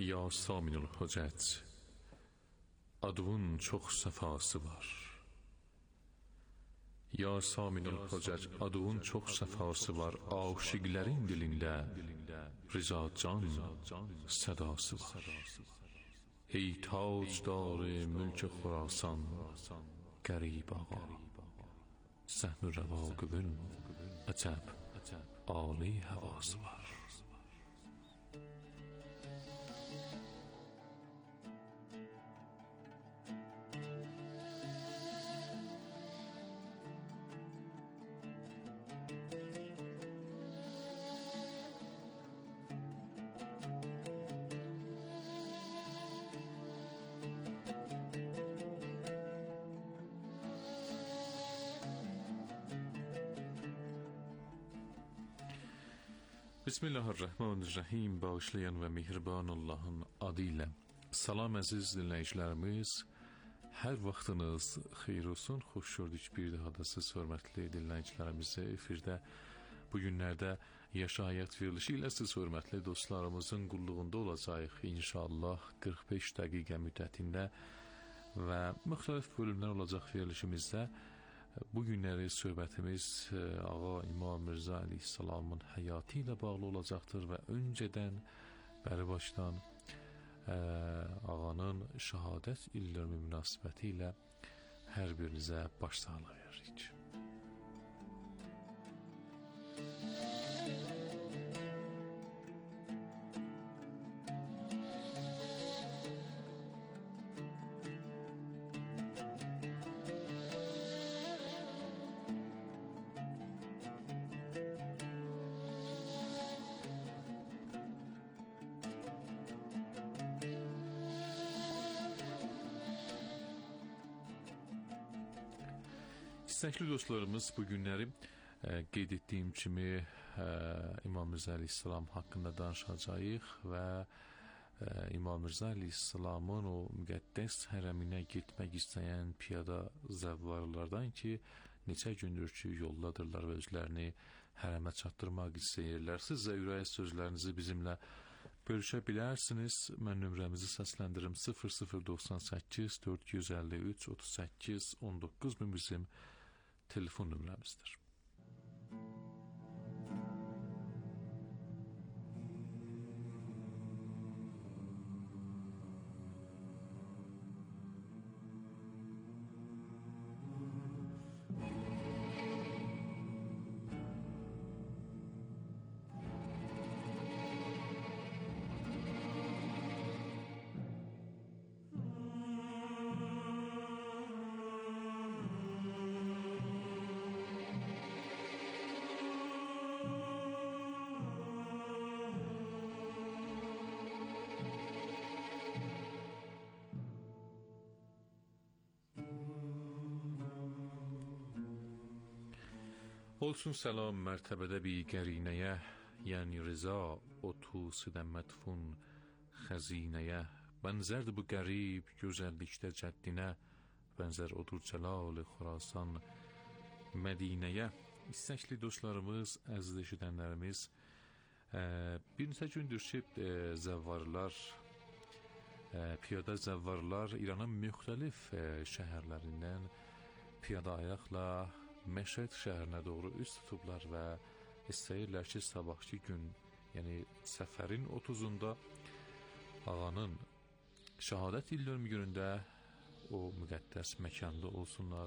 Ya Saminul Hocət, adının çox səfası var. Ya Saminul Hocət, adının çox səfası var. Aşiqlərin dilində rizacan sədası var. Ey tacdar mülk Xurasan, qərib ağa, səhnü rəvaqibin əcəb Ali havası var. Bismillahirrahmanirrahim. Bağışlayan və mehriban Allahın adı ilə. Salam əziz dinləyicilərimiz. Hər vaxtınız xeyir olsun. Xoş gördük bir daha da siz hörmətli dinləyicilərimizə efirdə. Bu günlərdə Yaşa Həyat verilişi ilə siz hörmətli dostlarımızın qulluğunda olacağıq. İnşallah 45 dəqiqə müddətində və müxtəlif bölümlər olacaq verilişimizdə. Bu günləri söhbətimiz Ağa İmam Mirzə Əleyhisselamın həyatı ilə bağlı olacaqdır və öncədən bəri başdan ağanın şəhadət illəri münasibəti ilə hər birinizə başsağlığı veririk. İstəkli dostlarımız, bu günləri qeyd etdiyim kimi İmam Mirzə Əleyhisselam haqqında danışacağıq və İmam Mirzə Əleyhisselamın o müqəddəs hərəminə getmək istəyən piyada zəvvarlardan ki, neçə gündür ki, yoldadırlar və özlərini hərəmə çatdırmaq istəyirlər. Siz də ürək sözlərinizi bizimlə bölüşə bilərsiniz. Mən nömrəmizi səsləndirim 0098 453 38 19 bizim telefon nömrəmizdir. Olsun səlam mərtəbədə bir qərinəyə, yəni rıza o tusidə mədfun xəzinəyə. Bənzərdir bu qərib gözəllikdə cəddinə, bənzər odur cəlal-i Xurasan Mədinəyə. İstəkli dostlarımız, əziz eşidənlərimiz, bir neçə gündür ki, zəvvarlar, piyada zəvvarlar İranın müxtəlif şəhərlərindən piyada ayaqla Məşhəd şəhərinə doğru üst tutublar və istəyirlər ki, sabahki gün, yəni səfərin 30-unda ağanın şəhadət ildönümü günündə o müqəddəs məkanda olsunlar.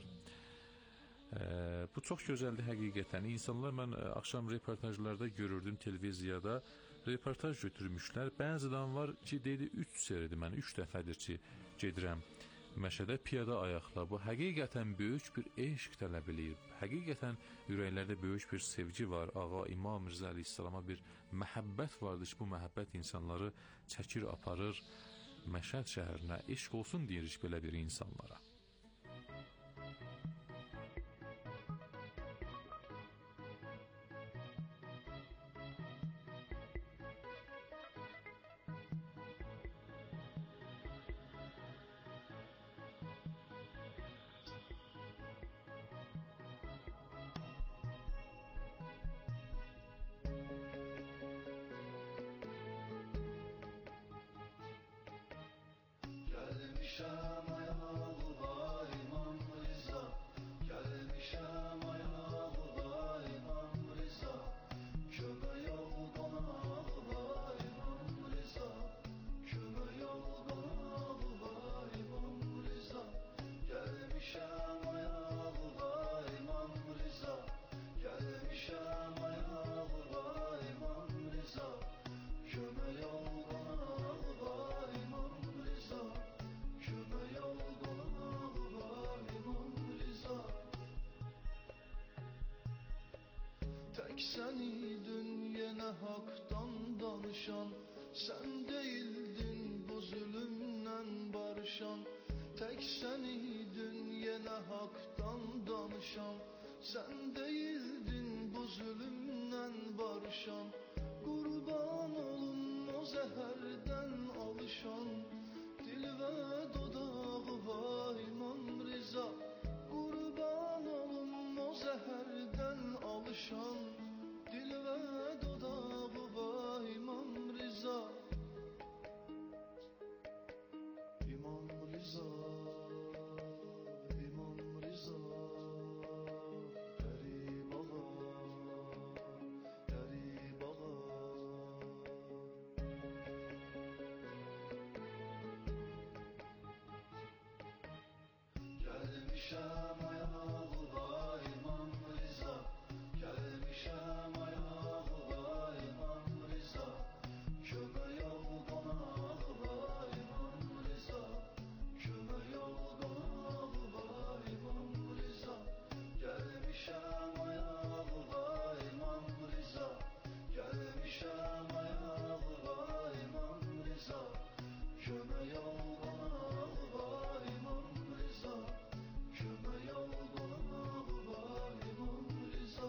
Bu çox gözəldir həqiqətən. İnsanlar, mən axşam reportajlarda görürdüm televiziyada, reportaj götürmüşlər. Bəzidən var ki, deyir 3 seridir, mən 3 dəfədir ki, gedirəm Məşədə piyada ayaqla. Bu həqiqətən böyük bir eşq tələb eləyir. Həqiqətən ürəklərdə böyük bir sevgi var. Ağa İmam Mirzə Əleyhisselama bir məhəbbət vardır ki, bu məhəbbət insanları çəkir, aparır Məşəd şəhərinə. Eşq olsun deyirik belə bir insanlara. Gelmişəm ayağa İmam Rıza, gelmişəm ayağa İmam Rıza, kömək ol qanağa İmam Rıza, kömək ol qanağa İmam Rıza, gelmişəm ayağa İmam Rıza, gelmişəm ayağa İmam Rıza, kömək ol qanağa İmam Rıza, kömək ol qanağa İmam Rıza. Tek sen idin yine haktan danışan, sen değildin bu zulümden barışan. Tek sen idin yine haktan danışan, sen değildin bu zulümden barışan. Kurban olun o zehirden alışan, dil ve dodağı var İmam Rıza. Kurban olun o zehirden alışan, dil ve dodağı var İmam Rıza. İmam Rıza, İmam Rıza, garip ağa, garip ağa. Gelmişəm ayağa İmam Rıza, gelmişəm ayağa İmam Rıza, kömək ol qanağa İmam Rıza, kömək ol qanağa İmam Rıza, gelmişəm ayağa İmam Rıza, gelmişəm ayağa İmam Rıza, kömək ol qanağa İmam Rıza, kömək ol qanağa İmam Rıza.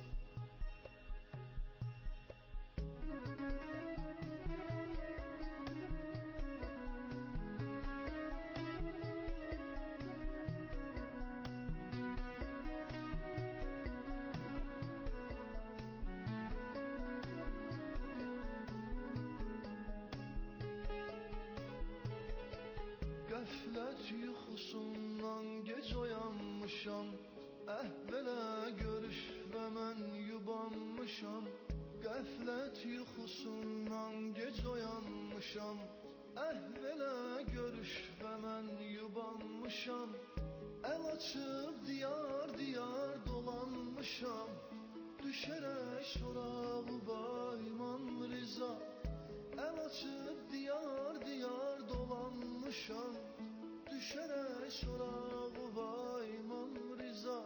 Qəflət yuxusundan gec oyanmışam, əhvələ görüşvə mən yubanmışam. Qəflət yuxusundan gec oyanmışam, əhvələ görüşvə mən yubanmışam. Əl açıb diyar diyar dolanmışam, düşərək sorağıma İmam Rıza. Əl açıb diyar diyar dolanmışam, düşərək sorağıma İmam Rıza.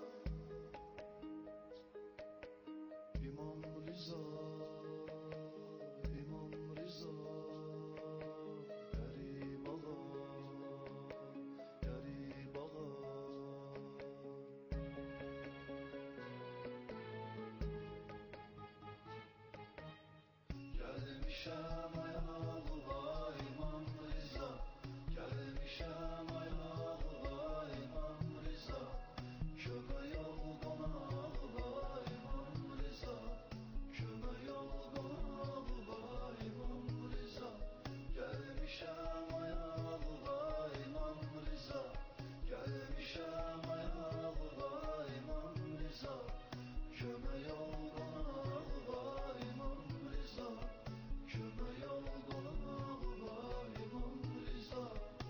İmam Rıza, İmam Rıza, garip ağa, garip ağa. Gelmişəm ayağa İmam Rıza, gelmişəm ayağa İmam Rıza, kömək ol qanağa İmam Rıza, kömək ol qanağa İmam Rıza, gelmişəm ayağa İmam Rıza, gelmişəm ayağa İmam Rıza, kömək ol qanağa İmam Rıza, kömək ol qanağa İmam Rıza.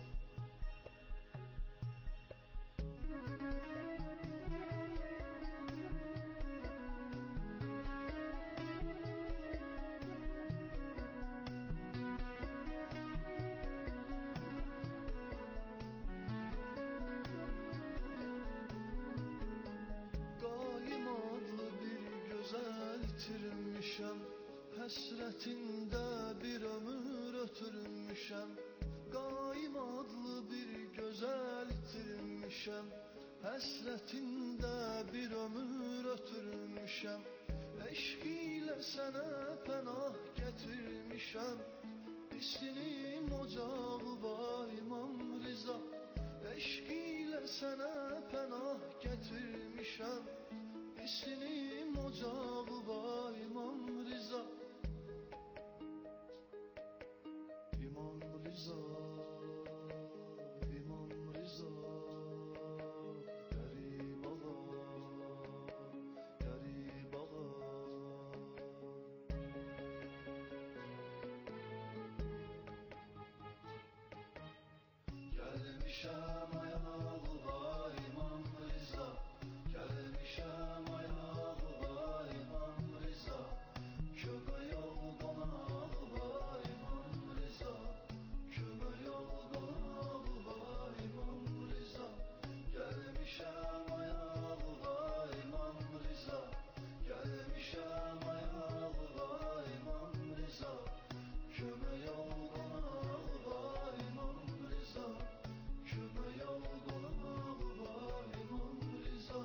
Qaim adlı bir gözəl itirmişəm, həsrətində bir ömür ötürmüşəm. Qaim adlı bir gözəl itirmişəm, həsrətində bir ömür ötürmüşəm. Eşq ilə sənə pənah gətirmişəm, İstinim ocağı var İmam Rıza. Eşq ilə sənə pənah gətirmişəm, İstinim ocağı var İmam Rıza. İmam Rıza, Gəlmişəm ayağına İmam Rıza, gəlmişəm ayağına İmam Rıza, kömək ol qonağına İmam Rıza, kömək ol qonağına İmam Rıza, gəlmişəm ayağına İmam Rıza, gəlmişəm ayağına İmam Rıza, kömək ol qonağına İmam Rıza, kömək ol qonağına İmam Rıza.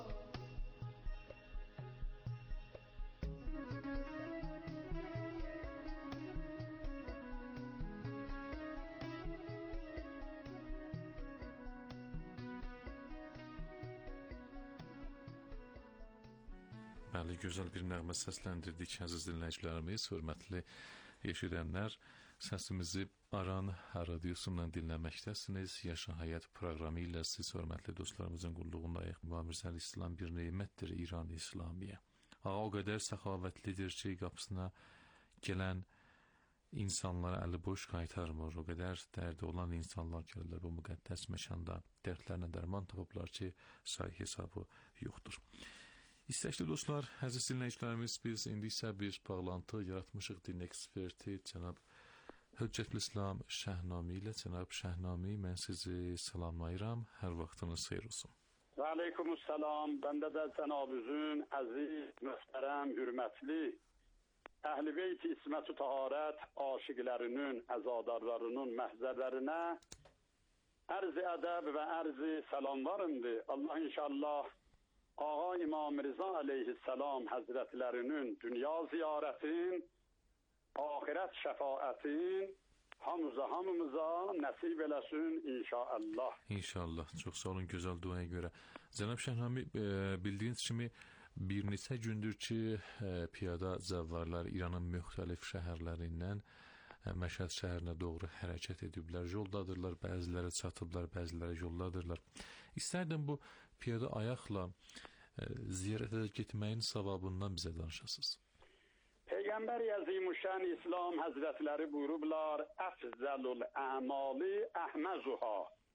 Bəli, gözəl bir nəğmə səsləndirdik əziz dinləyicilərimiz, hörmətli eşidənlər. Səsimizi Aran radiosundan dinləməkdəsiniz. Yaşa Həyat proqramı ilə siz hörmətli dostlarımızın qulluğundayıq. Mirzəli İslam bir nemətdir İran İslamiyə. Ağa o qədər səxavətlidir ki, qapısına gələn insanlara əli boş qaytarmır. O qədər dərdi olan insanlar gəlirlər bu müqəddəs məkanda. Dərdlərlə dərman tapıblar ki, say hesabı yoxdur. İstəkli dostlar, əziz dinləyicilərimiz, biz indi isə bir bağlantı yaratmışıq din eksperti cənab Hüccətül İslam Şəhnami ilə. Cənab Şəhnami, mən sizi salamlayıram. Hər vaxtınız xeyir olsun. Və aleykümüssalam. Bəndə də cənabınızın əziz, möhtərəm, hürmətli Əhl-i Beyt-i İsmət-ü Taharət aşiqlərinin, əzadarlarının məhzərlərinə ərz-i ədəb və ərz-i salamlarındır. Allah inşallah Ağa İmam Rıza aleyhisselam həzrətlərinin dünya ziyarətin, ahirət şəfaətin hamımıza nəsib eləsin inşallah. İnşallah. Çox sağ olun gözəl duaya görə. Cənab Şəhnami, bildiyiniz kimi bir neçə gündür ki, piyada zəvvarlar İranın müxtəlif şəhərlərindən Məşhəd şəhərinə doğru hərəkət ediblər. Yoldadırlar, bəziləri çatıblar, bəziləri yoldadırlar. İstərdim bu piyada ayaqla ziyarətə getməyin savabından bizə danışasınız. Peyğəmbər Əzimüşşən İslam Həzrətləri buyurublar: "Əfzəlul əmali əhməzuha."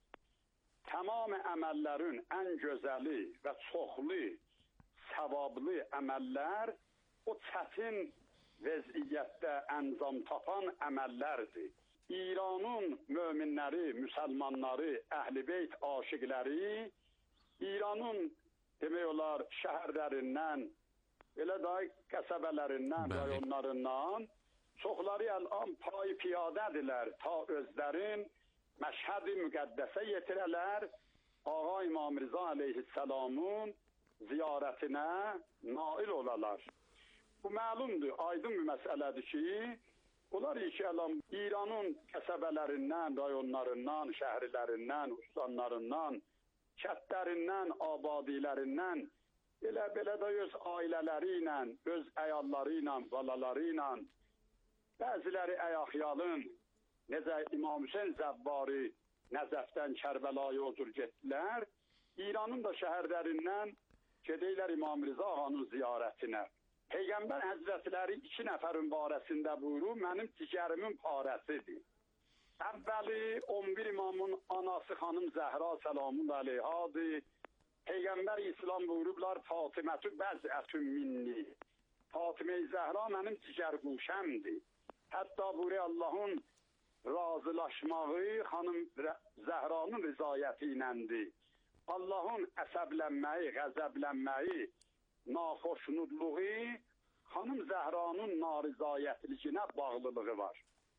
Tamam əməllərin ən gözəli və çoxlu, savablı əməllər o çətin vəziyyətdə əncam tapan əməllərdir. İranın möminləri, müsəlmanları, Əhl-i Beyt aşiqləri İranın demək olar şəhərlərindən, elə də qəsəbələrindən, rayonlarından çoxları əlan pay piyadədirlər ta özlərin Məşhəd-i müqəddəsə yetirələr, Ağa İmam Rıza aleyhisselamın ziyarətinə nail olalar. Bu məlumdur, aydın bir məsələdir ki, onlar ki, İranın qəsəbələrindən, rayonlarından, şəhərlərindən, ustanlarından, kətlərindən, abadilərindən, belə də öz ailələri ilə, öz əyalları ilə, balaları ilə, bəziləri əyaxyalın, necə İmam Hüseyin Zəvvari Nəzəfdən Kərbəlaya özür getdilər, İranın da şəhərlərindən gedəylər İmam Rıza Ağanın ziyarətinə. Peyğəmbər Həzrətləri 2 nəfərin barəsində buyurur, mənim cigərimin parəsidir. Əvvəli 11 imamın anası xanım Zəhra selamun aleyhadır. Peyğəmbər İslam buyurublar, Fatimətü bəzətün minni. Fatimə-i Zəhra mənim cigər quşəmdir. Hətta buyuruyor Allahın razılaşmağı xanım Zəhranın rızayəti iləndir. Allahın əsəblənməyi, qəzəblənməyi, naxoşnudluğu xanım Zəhranın narizayətlikinə bağlılığı var.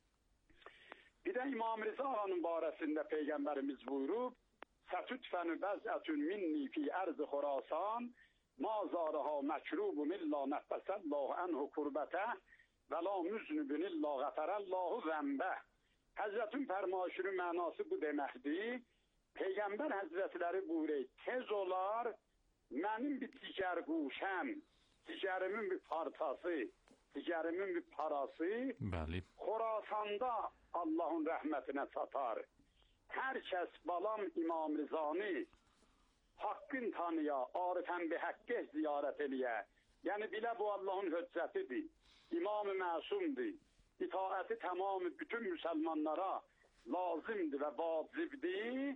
Bir də İmam Rıza Ağanın barəsində Peyğəmbərimiz buyurub, Sətütfənü bəzətün minni fi ərz-i Xorasan, ma zaraha məkrubun illa nəfəsəllahu ənhu kurbətə və la müznübün illa qəfərəllahu zəmbə. Həzrətin fərmayışının mənası bu deməkdir. Peyğəmbər Həzrətləri buyuruyor, tez olar, mənim bir digər quşəm, digərimin bir partası, digərimin bir parası, Xorasanda Allahın rəhmətinə çatar. Hər kəs balam İmam Rızanı haqqın tanıya, arifən bir həqqə ziyarət eləyə. Yəni bilə bu Allahın höccətidir, İmam-ı məsumdur. İtaəti tamamı bütün müsəlmanlara lazımdır və vacibdir.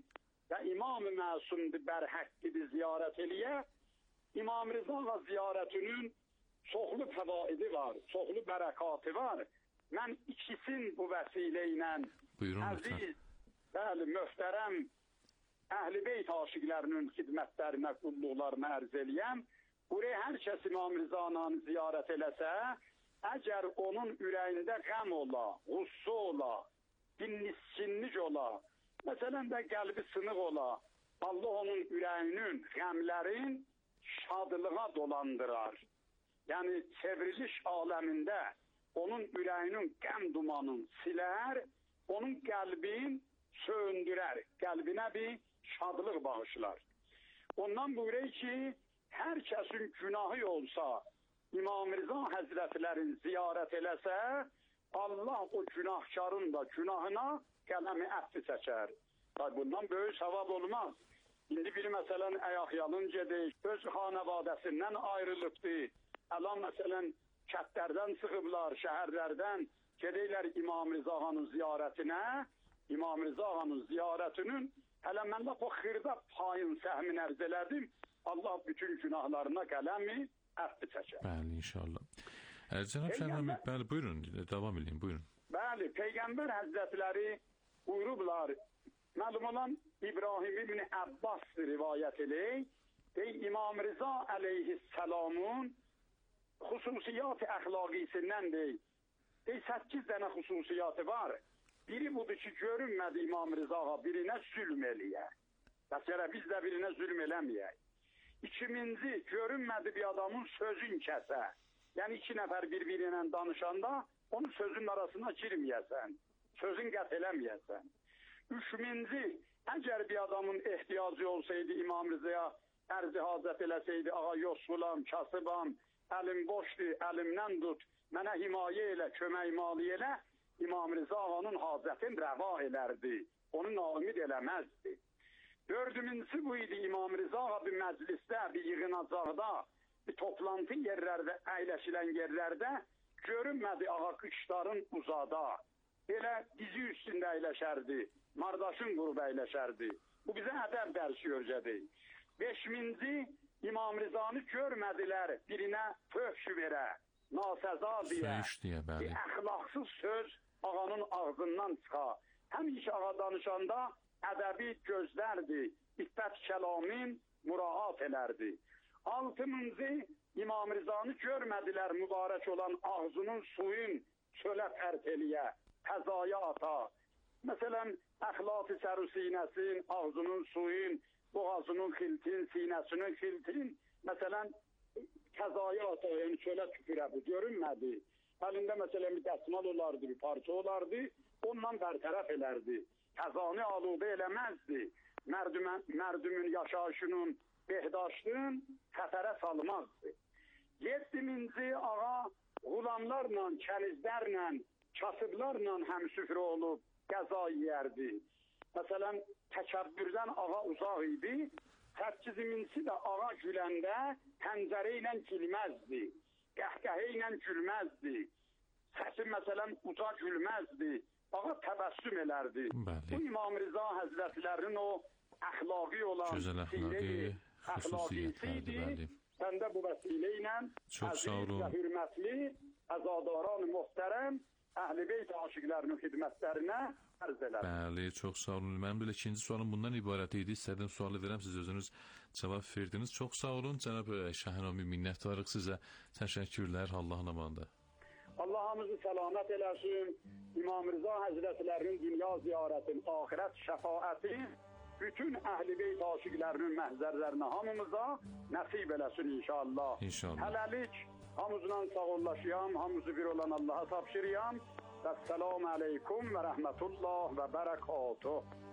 və İmam-ı Məsumdur bər haqqıdır ziyarət eləyə, İmam Rıza və ziyarətinin çoxlu fəvaidi var, çoxlu bərəkatı var. Mən ikisin bu vəsilə ilə əziz, bəli, möhtərəm Əhl-i Beyt aşiqlərinin xidmətlərinə, qulluqlarına ərz eləyəm. Buraya hər kəs İmam Rıza'nı ziyarət eləsə, əgər onun ürəyində qəm ola, qussu ola, dinniskinlik ola, məsələn də qəlbi sınıq ola, Allah onun ürəyinin, qəmlərin şadlığa dolandırar. Yəni, çevriliş aləmində onun ürəyinin qəm dumanını silər, onun qəlbin söndürər, qəlbinə bir şadlıq bağışlar. Ondan buyuruyor ki, hər kəsin günahı olsa, İmam Rıza Həzrətlərin ziyarət eləsə, Allah o günahkarın da günahına qələmi əfvi çəkər. Bundan böyük savab olmaz. İndi biri məsələn ayaqyalın gedir, öz xanavadəsindən ayrılıbdır. Əlan məsələn kətlərdən çıxıblar, şəhərlərdən gedirlər İmam Rıza Xanın ziyarətinə. İmam Rıza Xanın ziyarətinin hələ mən o xırda payın səhmin ərz elədim. Allah bütün günahlarına qələmi əfvi çəkər. Bəli, inşallah. Cənab Şəhrami, bəli, buyurun, davam edin, buyurun. Bəli, Peyğəmbər Həzrətləri buyurublar, məlum olan İbrahim ibn Abbas rivayət eləyir, İmam Rıza əleyhisselamın xüsusiyyat-ı əxlaqisindən 8 dənə xüsusiyyatı var. Biri budur ki, görünmədi İmam Rızağa birinə zülm eləyər. Məsələ biz də birinə zülm eləməyək. İkinci, görünmədi bir adamın sözün kəsə. Yəni 2 nəfər bir-birinə danışanda onun sözün arasına girməyəsən. Sözün qət eləməyəsən. Üçüncü, əgər bir adamın ehtiyacı olsaydı İmam Rıza'ya ərzi hazət eləsəydi, ağa yoxsulam, kasıbam, əlim boşdur, əlimdən tut, mənə himayə elə, kömək mali elə, İmam Rıza ağanın hazətin rəva elərdi, onu naimid eləməzdi. Dördüncüsü bu idi, İmam Rıza ağa bir məclisdə, bir yığınacaqda, bir toplantı yerlərdə, əyləşilən yerlərdə görünmədi ağa qışların uzada. Elə dizi üstündə əyləşərdi, mardaşın qrubu əyləşərdi. Bu bizə ədəb dərsi öyrədir. Beşinci, İmam Rıza'nı görmədilər birinə föhş verə, nasəza deyə, bir əxlaqsız söz ağanın ağzından çıxa. Həmişə ağa danışanda ədəbi gözlərdi, iffət kəlamin muraat elərdi. Altıncı, İmam Rıza'nı görmədilər mübarək olan ağzının suyun çölə pərt eləyə, təzaya ata. Məsələn, əxlat-ı sər-ü sinəsin, ağzının suyun, boğazının xiltin, sinəsinin xiltin, məsələn, təzaya ata, yəni çölə tüpürə bu, görünmədi. Əlində məsələn bir dəsmal olardı, bir parça olardı, ondan bərtərəf elərdi. Təzanı aludə eləməzdi. Mərdümün yaşayışının, behdaşlığın xətərə salmazdı. 7-ci ağa qulamlarla, kənizlərlə, kasıblarla həmsüfrə olub qəza yiyərdi. Məsələn, təkəbbürdən ağa uzaq idi. 8-ci də ağa güləndə pəncərə ilə gülməzdi. Qəhqəhə ilə gülməzdi. Səsi məsələn uca gülməzdi. Ağa təbəssüm elərdi. Bu İmam Rıza Həzrətlərinin o əxlaqi olan əxlaqisi idi. Mən də bu vəsilə ilə əziz və hürmətli əzadaran muhterem Əhl-i Beyt aşiqlərinin xidmətlərinə ərz elərəm. Bəli, çox sağ olun. Mənim belə ikinci sualım bundan ibarət idi. İstədiyim sualı verəm, siz özünüz cavab verdiniz. Çox sağ olun. Cənab Şəhrami, minnətdarıq sizə. Təşəkkürlər. Allahın amanında. Allah hamımızı səlamət eləsin. İmam Rıza Həzrətlərinin dünya ziyarətin, axirət şəfaəti bütün Əhl-i Beyt aşiqlərinin məhzərlərinə hamımıza nəsib eləsin inşallah. İnşallah. Hələlik hamımızla sağollaşıyam, hamımızı bir olan Allaha tapşırıyam. Əssalamu aleykum və rəhmətullah və bərəkatuh.